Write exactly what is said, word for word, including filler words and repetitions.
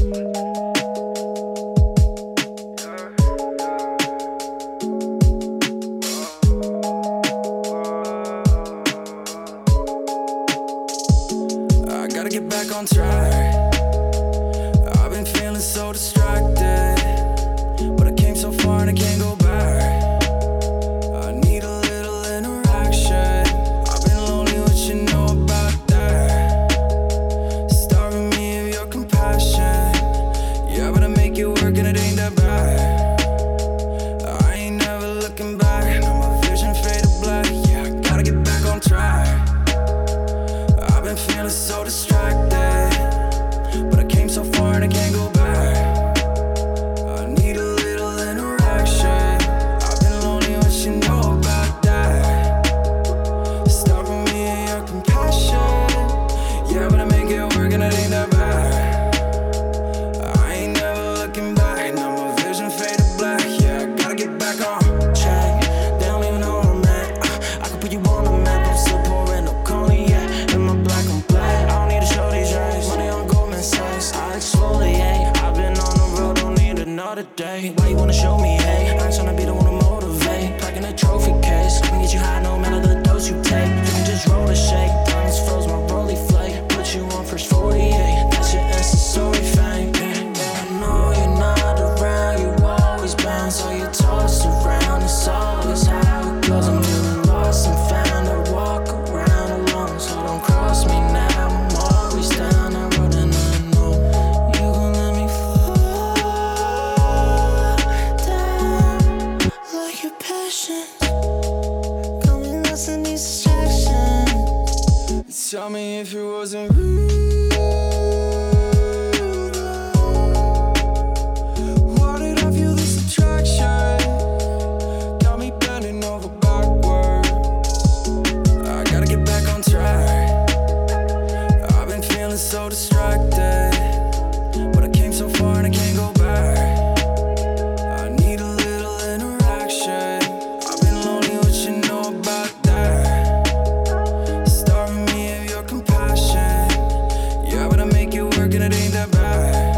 I gotta get back on track. I've been feeling so distracted, but I came so far and I can't go back. I need a little interaction. I've been lonely, what you know about that? Starving me of your compassion. Yeah, but I make it work and it ain't that bad. I ain't never looking back. Now my vision faded black. Yeah, I gotta get back on track. I've been feeling so distracted, but I came so far and I can't go back. I need a little interaction. I've been lonely, what you know about that? Stopping me in your compassion. Yeah, but I make it work and it ain't that bad. I ain't never looking back. Now my vision faded black. Yeah, I gotta get back on track. They don't even know where I'm at. uh, I can put you on the map. I'm still pouring no cognac in my black and black. I don't need to show these rays. Money on Goldman Sachs. I exfoliate. I've been on the road, don't need another day. Why you wanna show me hate? I ain't tryna be the one to motivate. Packing a trophy case. I can get you high no matter the dose you take. You can just roll the shake. Diamonds froze my rolly flake. Put you on first forty-eight. That's your Insta story fame. Yeah, I know you're not around. You always bounce, so you toss around. It's always how it goes. I'm feeling lost and found. I walk around alone, so don't cross me now. I'm always down the road and I know you gon' let me fall down like your passion. Got me lost in these distractions. Tell me if it wasn't real. Why did I feel this attraction? Got me bending over backward. I gotta get back on track. I've been feeling so distracted, but I came so far and I can't go back. I need a little interaction. I've been lonely, what you know about that? Starving me of your compassion. Yeah, but I make it work and it ain't that bad.